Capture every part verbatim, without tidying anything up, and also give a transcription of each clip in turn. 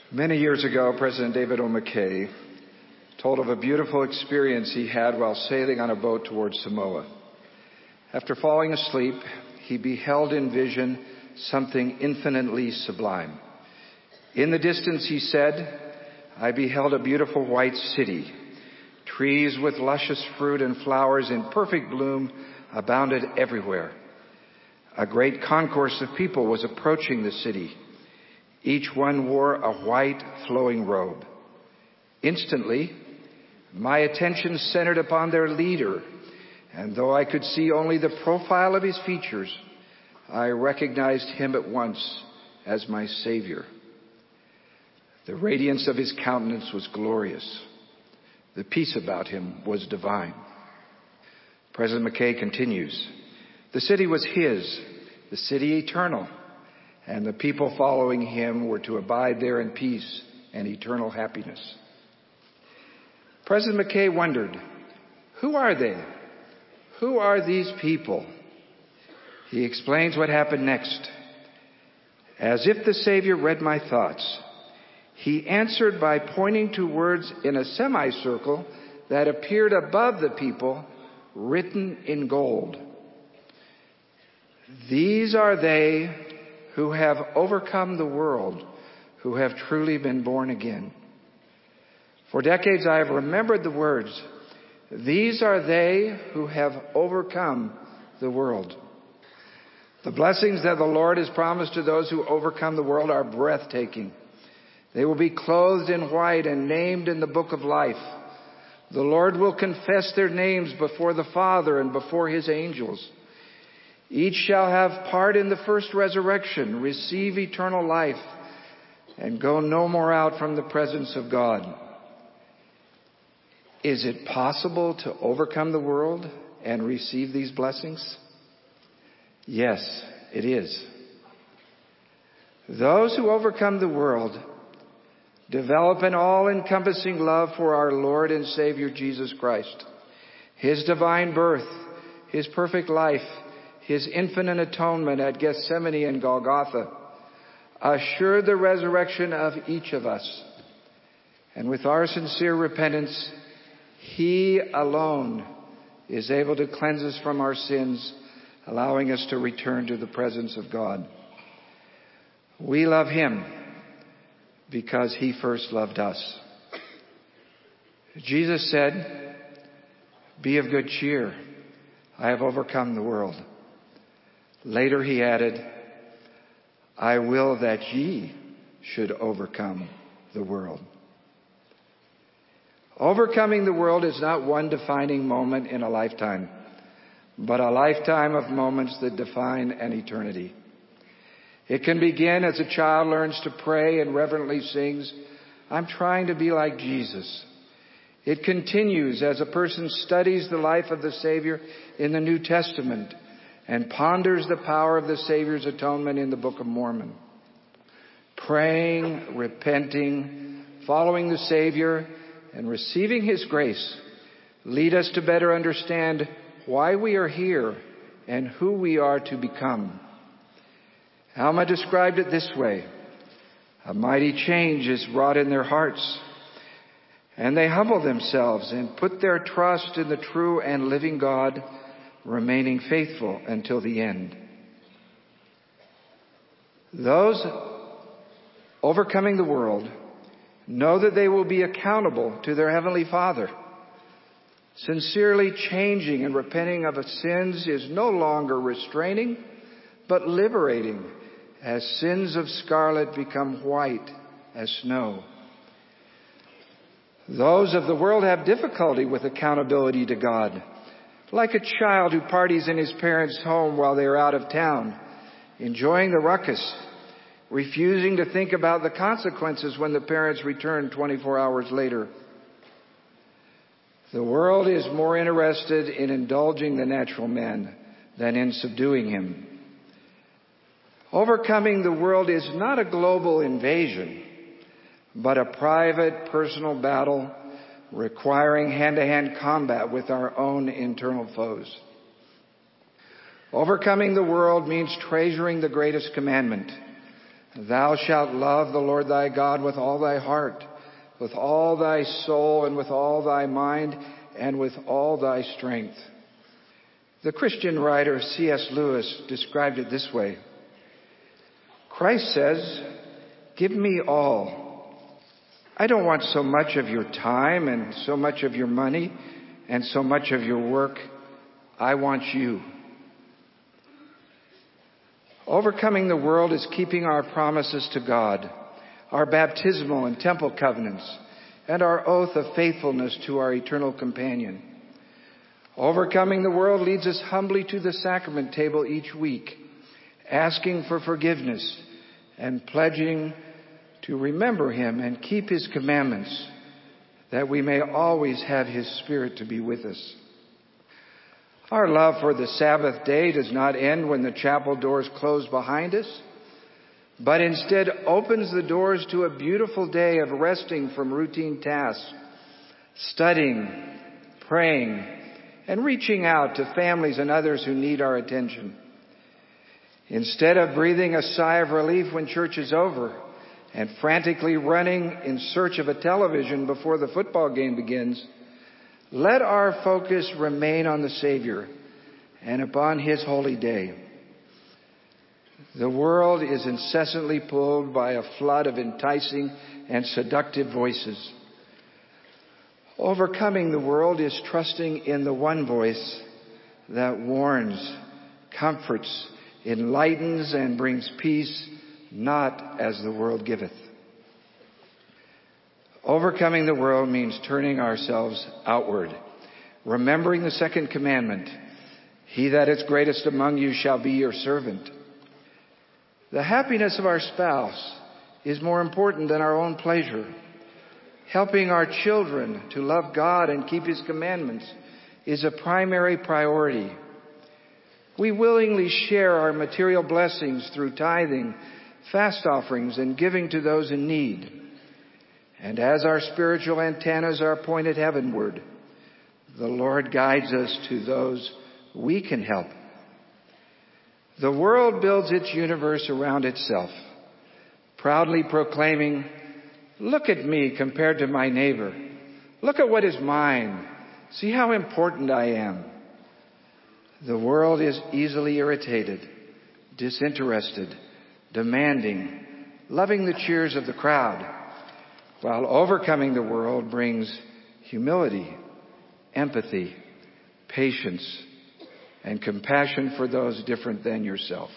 Many years ago, President David O. McKay told of a beautiful experience he had while sailing on a boat towards Samoa. After falling asleep, he beheld in vision something infinitely sublime. In the distance, he said, I beheld a beautiful white city. Trees with luscious fruit and flowers in perfect bloom abounded everywhere. A great concourse of people was approaching the city. Each one wore a white flowing robe. Instantly, my attention centered upon their leader, and though I could see only the profile of his features, I recognized him at once as my Savior. The radiance of his countenance was glorious. The peace about him was divine. President McKay continues, the city was his, the city eternal, and the people following him were to abide there in peace and eternal happiness. President McKay wondered, who are they? Who are these people? He explains what happened next. As if the Savior read my thoughts, he answered by pointing to words in a semicircle that appeared above the people, written in gold. These are they who have overcome the world, who have truly been born again. For decades I have remembered the words, these are they who have overcome the world. The blessings that the Lord has promised to those who overcome the world are breathtaking. They will be clothed in white and named in the book of life. The Lord will confess their names before the Father and before his angels. Each shall have part in the first resurrection, receive eternal life, and go no more out from the presence of God. Is it possible to overcome the world and receive these blessings? Yes, it is. Those who overcome the world develop an all-encompassing love for our Lord and Savior Jesus Christ, his divine birth, his perfect life, his infinite atonement at Gethsemane and Golgotha, assure the resurrection of each of us. And with our sincere repentance, he alone is able to cleanse us from our sins, allowing us to return to the presence of God. We love him because he first loved us. Jesus said, be of good cheer. I have overcome the world. Later he added, I will that ye should overcome the world. Overcoming the world is not one defining moment in a lifetime, but a lifetime of moments that define an eternity. It can begin as a child learns to pray and reverently sings, I'm trying to be like Jesus. It continues as a person studies the life of the Savior in the New Testament and ponders the power of the Savior's atonement in the Book of Mormon. Praying, repenting, following the Savior, and receiving his grace lead us to better understand why we are here and who we are to become. Alma described it this way. A mighty change is wrought in their hearts, and they humble themselves and put their trust in the true and living God, remaining faithful until the end. Those overcoming the world know that they will be accountable to their Heavenly Father. Sincerely changing and repenting of sins is no longer restraining, but liberating, as sins of scarlet become white as snow. Those of the world have difficulty with accountability to God, like a child who parties in his parents' home while they are out of town, enjoying the ruckus, refusing to think about the consequences when the parents return twenty-four hours later. The world is more interested in indulging the natural man than in subduing him. Overcoming the world is not a global invasion, but a private, personal battle requiring hand-to-hand combat with our own internal foes. Overcoming the world means treasuring the greatest commandment, Thou shalt love the Lord thy God with all thy heart, with all thy soul, and with all thy mind, and with all thy strength. The Christian writer C S Lewis described it this way. Christ says, "Give me all. I don't want so much of your time and so much of your money and so much of your work. I want you." Overcoming the world is keeping our promises to God, our baptismal and temple covenants, and our oath of faithfulness to our eternal companion. Overcoming the world leads us humbly to the sacrament table each week, asking for forgiveness and pledging to remember him and keep his commandments, that we may always have his Spirit to be with us. Our love for the Sabbath day does not end when the chapel doors close behind us, but instead opens the doors to a beautiful day of resting from routine tasks, studying, praying, and reaching out to families and others who need our attention. Instead of breathing a sigh of relief when church is over and frantically running in search of a television before the football game begins, let our focus remain on the Savior and upon his holy day. The world is incessantly pulled by a flood of enticing and seductive voices. Overcoming the world is trusting in the one voice that warns, comforts, enlightens, and brings peace, not as the world giveth. Overcoming the world means turning ourselves outward, remembering the second commandment, "He that is greatest among you shall be your servant." The happiness of our spouse is more important than our own pleasure. Helping our children to love God and keep his commandments is a primary priority. We willingly share our material blessings through tithing, fast offerings, and giving to those in need. And as our spiritual antennas are pointed heavenward, the Lord guides us to those we can help. The world builds its universe around itself, proudly proclaiming, "Look at me compared to my neighbor. Look at what is mine. See how important I am." The world is easily irritated, disinterested, demanding, loving the cheers of the crowd, while overcoming the world brings humility, empathy, patience, and compassion for those different than yourself.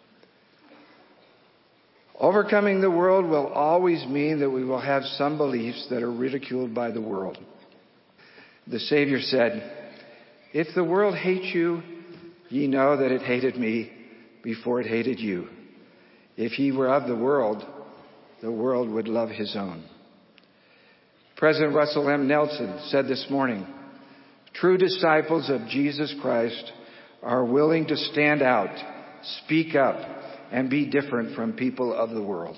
Overcoming the world will always mean that we will have some beliefs that are ridiculed by the world. The Savior said, "If the world hates you, ye know that it hated me before it hated you. If ye were of the world, the world would love his own." President Russell M. Nelson said this morning, "True disciples of Jesus Christ are willing to stand out, speak up, and be different from people of the world."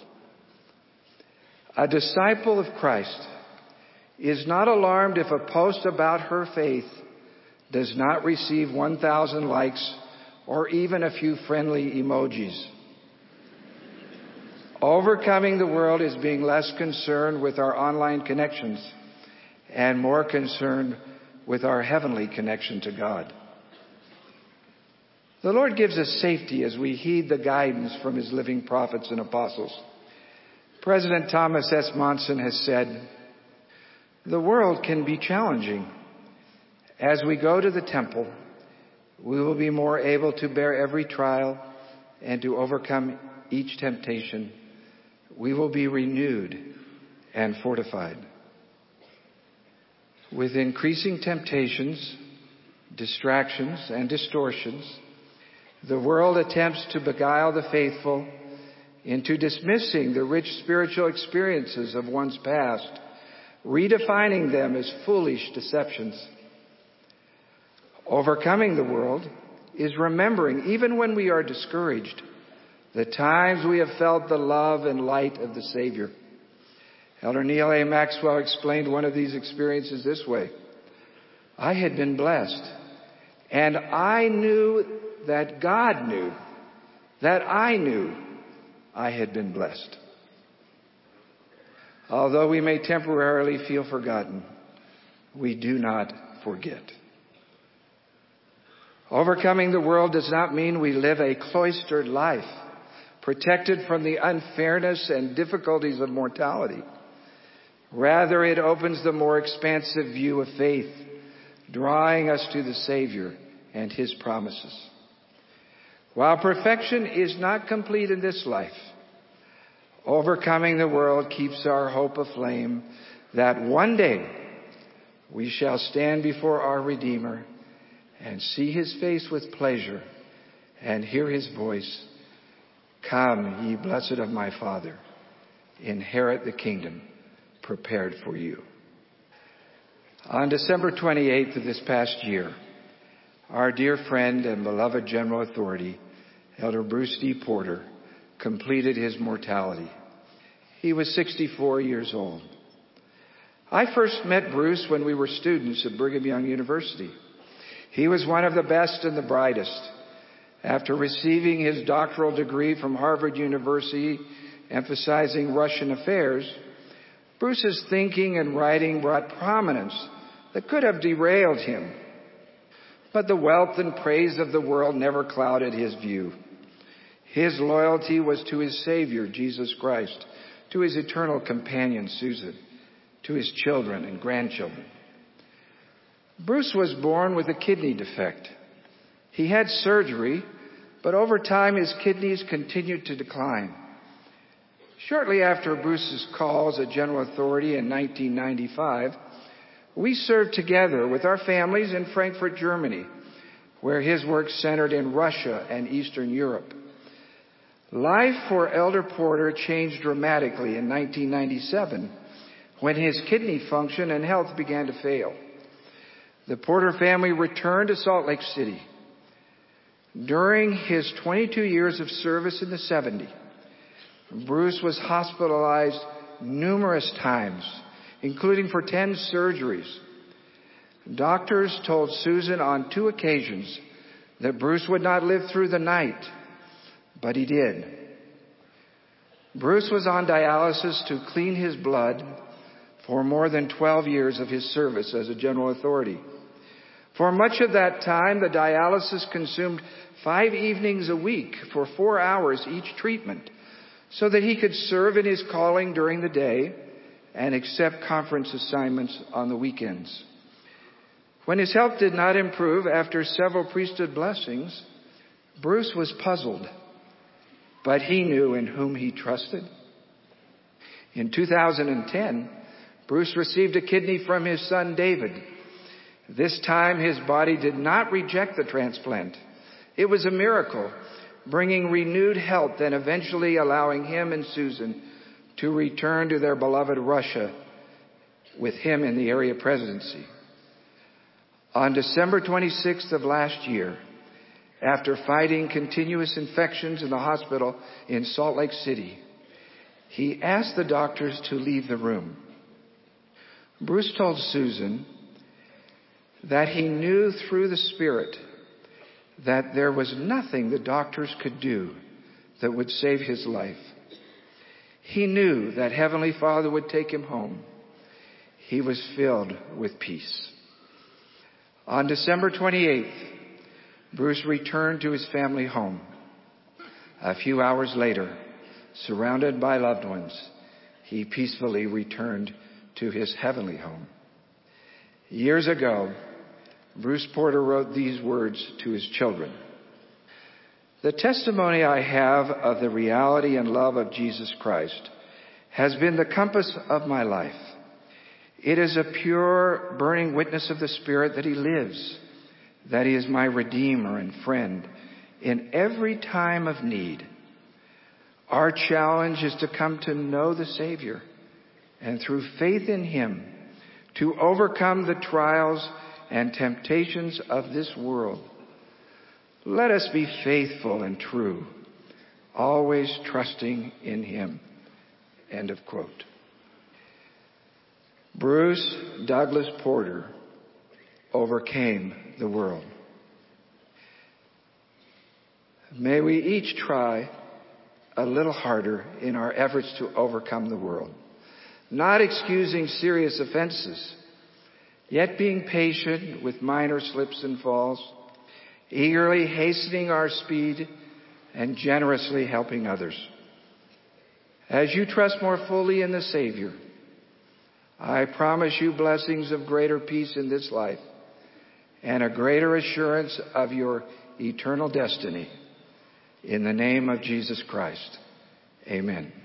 A disciple of Christ is not alarmed if a post about her faith does not receive one thousand likes or even a few friendly emojis. Overcoming the world is being less concerned with our online connections and more concerned with our heavenly connection to God. The Lord gives us safety as we heed the guidance from his living prophets and apostles. President Thomas S. Monson has said, "The world can be challenging. As we go to the temple, we will be more able to bear every trial and to overcome each temptation. We will be renewed and fortified." With increasing temptations, distractions, and distortions, the world attempts to beguile the faithful into dismissing the rich spiritual experiences of one's past, redefining them as foolish deceptions. Overcoming the world is remembering, even when we are discouraged, the times we have felt the love and light of the Savior. Elder Neal A. Maxwell explained one of these experiences this way: "I had been blessed, and I knew that God knew, that I knew I had been blessed. Although we may temporarily feel forgotten, we do not forget. Overcoming the world does not mean we live a cloistered life, protected from the unfairness and difficulties of mortality. Rather, it opens the more expansive view of faith, drawing us to the Savior and His promises. While perfection is not complete in this life, overcoming the world keeps our hope aflame that one day we shall stand before our Redeemer and see His face with pleasure and hear His voice, "Come, ye blessed of my Father, inherit the kingdom prepared for you." On December twenty-eighth of this past year, our dear friend and beloved General Authority, Elder Bruce D. Porter, completed his mortality. He was sixty-four years old. I first met Bruce when we were students at Brigham Young University. He was one of the best and the brightest. After receiving his doctoral degree from Harvard University, emphasizing Russian affairs, Bruce's thinking and writing brought prominence that could have derailed him. But the wealth and praise of the world never clouded his view. His loyalty was to his Savior, Jesus Christ, to his eternal companion, Susan, to his children and grandchildren. Bruce was born with a kidney defect. He had surgery, but over time his kidneys continued to decline. Shortly after Bruce's calls at General Authority in nineteen ninety-five, we served together with our families in Frankfurt, Germany, where his work centered in Russia and Eastern Europe. Life for Elder Porter changed dramatically in nineteen ninety-seven, when his kidney function and health began to fail. The Porter family returned to Salt Lake City. During his twenty-two years of service in the seventies, Bruce was hospitalized numerous times, including for ten surgeries. Doctors told Susan on two occasions that Bruce would not live through the night, but he did. Bruce was on dialysis to clean his blood for more than twelve years of his service as a General Authority. For much of that time, the dialysis consumed five evenings a week for four hours each treatment, so that he could serve in his calling during the day and accept conference assignments on the weekends. When his health did not improve after several priesthood blessings, Bruce was puzzled, but he knew in whom he trusted. In two thousand ten, Bruce received a kidney from his son David. This time his body did not reject the transplant. It was a miracle, bringing renewed health and eventually allowing him and Susan to return to their beloved Russia with him in the area presidency. On December twenty-sixth of last year, after fighting continuous infections in the hospital in Salt Lake City, he asked the doctors to leave the room. Bruce told Susan that he knew through the Spirit that there was nothing the doctors could do that would save his life. He knew that Heavenly Father would take him home. He was filled with peace. On December twenty-eighth, Bruce returned to his family home. A few hours later, surrounded by loved ones, he peacefully returned to his heavenly home. Years ago, Bruce Porter wrote these words to his children. "The testimony I have of the reality and love of Jesus Christ has been the compass of my life. It is a pure, burning witness of the Spirit that He lives, that He is my Redeemer and friend in every time of need. Our challenge is to come to know the Savior and through faith in Him to overcome the trials and temptations of this world. Let us be faithful and true, always trusting in Him." End of quote. Bruce Douglas Porter overcame the world. May we each try a little harder in our efforts to overcome the world, not excusing serious offenses, yet being patient with minor slips and falls, eagerly hastening our speed and generously helping others. As you trust more fully in the Savior, I promise you blessings of greater peace in this life and a greater assurance of your eternal destiny. In the name of Jesus Christ, amen.